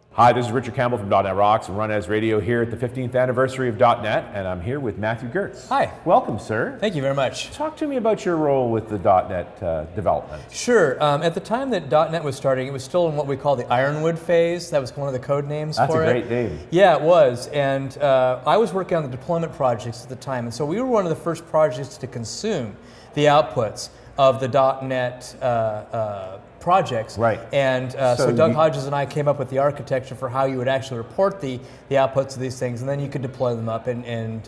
Hi, this is Richard Campbell from .NET Rocks and Run As Radio here at the 15th anniversary of .NET, and I'm here with Matthew Gertz. Hi. Welcome, sir. Thank you very much. Talk to me about your role with the .NET development. Sure. At the time that .NET was starting, it was still in what we call the Ironwood phase. That was one of the code names for it. That's a great name. Yeah, it was. And I was working on the deployment projects at the time, and so we were one of the first projects to consume the outputs of the .NET projects. Right. And so Doug Hodges and I came up with the architecture for how you would actually report the outputs of these things, and then you could deploy them up and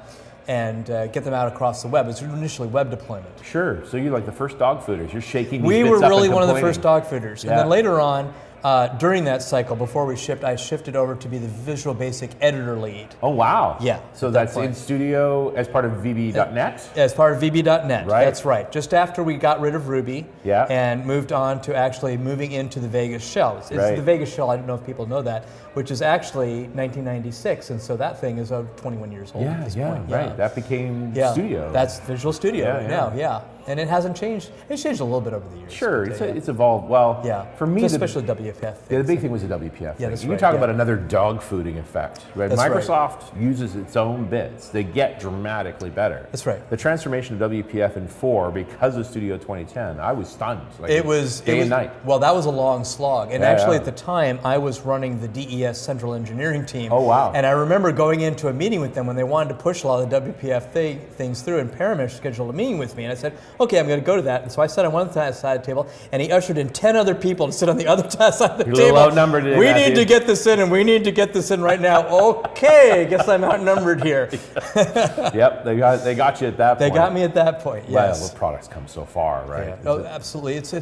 get them out across the web. It was initially web deployment. Sure. So you're like the first dog fooders. You're shaking these We bits were up really and one of the complaining. first dog fooders. Yeah. And then later on, during that cycle, before we shipped, I shifted over to be the Visual Basic editor lead. Oh, wow. Yeah. So that's in Studio as part of VB.NET? As part of VB.NET, Right. That's right. Just after we got rid of Ruby Yeah. and moved on to actually moving into the Vegas shell. It's Right. the Vegas shell, I don't know if people know that, which is actually 1996, and so that thing is 21 years old at this point. Right. That became Yeah. Studio. That's Visual Studio right now, yeah. And it hasn't changed. It's changed a little bit over the years. Sure, but, it's evolved. Well, yeah. for me, especially WPF. the big thing was the WPF Yeah, thing. that's You right, talk yeah. about another dog fooding effect, right? That's right. Microsoft uses its own bits. They get dramatically better. That's right. The transformation of WPF in 4 because of Studio 2010, I was stunned. Like It was day and night. Well, that was a long slog, and Yeah, actually yeah. at the time I was running the DES Central Engineering team. Oh, wow. And I remember going into a meeting with them when they wanted to push a lot of the WPF things through, and Paramesh scheduled a meeting with me, and I said, "Okay, I'm going to go to that." And so I sat on one side of the table, and he ushered in 10 other people to sit on the other side of the You're table. a little outnumbered today, We Matthew. need to get this in, and we need to get this in right now. Okay, I guess I'm outnumbered here. Yep, they got you at that point. They got me at that point. Yes. Well, the product's come so far, right? Yeah. Oh, absolutely. It's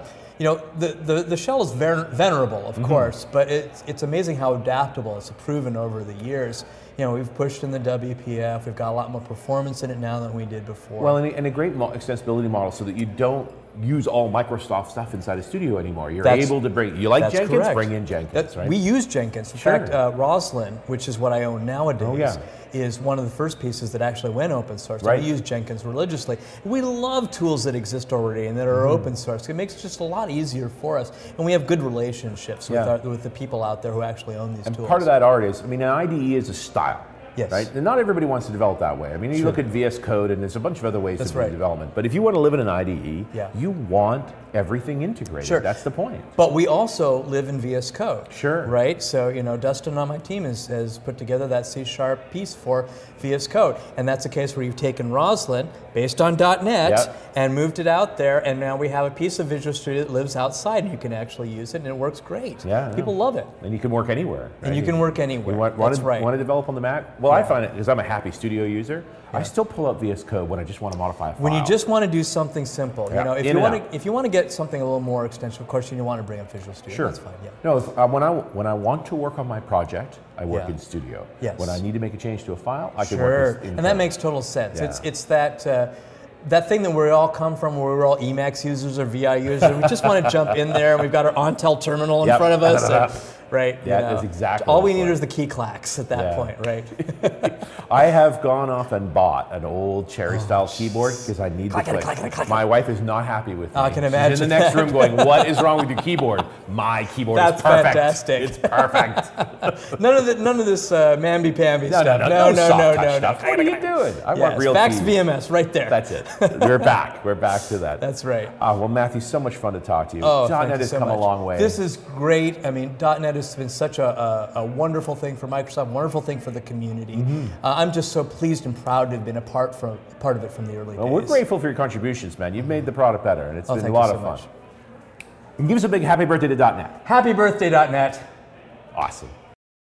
the shell is venerable, of course, but it's amazing how adaptable it's proven over the years. We've pushed in the WPF. We've got a lot more performance in it now than we did before. Well, and a great extensibility model so that you don't use all Microsoft stuff inside a Studio anymore. You're able to bring, you like that's Jenkins? correct. Bring in Jenkins, right? We use Jenkins. In fact, Roslyn, which is what I own nowadays, is one of the first pieces that actually went open source. Right. We use Jenkins religiously. We love tools that exist already and that are open source. It makes it just a lot easier for us. And we have good relationships with the people out there who actually own these tools. And part of that art is, an IDE is a style. Yes. Right? And not everybody wants to develop that way. You look at VS Code and there's a bunch of other ways to do right. development. But if you want to live in an IDE, you want everything integrated. Sure. That's the point. But we also live in VS Code. Sure. Right? So, Dustin on my team has put together that C# piece for VS Code. And that's a case where you've taken Roslyn, based on .NET, and moved it out there, and now we have a piece of Visual Studio that lives outside, and you can actually use it, and it works great. Yeah. People love it. And you can work anywhere. Right? And you can work anywhere. Want to develop on the Mac? Well, I find it, because I'm a happy Studio user, I still pull up VS Code when I just want to modify a file. When you just want to do something simple, if you want to get something a little more extensive, of course you want to bring up Visual Studio. Sure. That's fine. Yeah. No, when I want to work on my project, I work in Studio. Yes. When I need to make a change to a file, I can Sure. work in And that makes total sense. Yeah. It's that thing that we all come from, where we're all Emacs users or VI users. We just want to jump in there, and we've got our OnTel terminal in front of us. Right? Yeah, that's exactly all what we it's need like. is the key clacks at that point, right? I have gone off and bought an old Cherry-style keyboard because I need the click. My wife is not happy with me. I can imagine. She's in the next room going, "What is wrong with your keyboard?" My keyboard is perfect. That's fantastic. It's perfect. None of this mamby-pamby stuff. No soft touch stuff. What are you doing? I want real Fax keys. VMS right there. That's it. We're back. We're back to that. That's right. Well, Matthew, so much fun to talk to you. Oh, .NET has come a long way. This is great. .NET has been such a wonderful thing for Microsoft, wonderful thing for the community. I'm just so pleased and proud to have been a part of it from the early days. Well, we're grateful for your contributions, man. You've made the product better, and it's been a thank lot you of so fun. much. And give us a big happy birthday to .NET. Happy birthday, .NET. Awesome.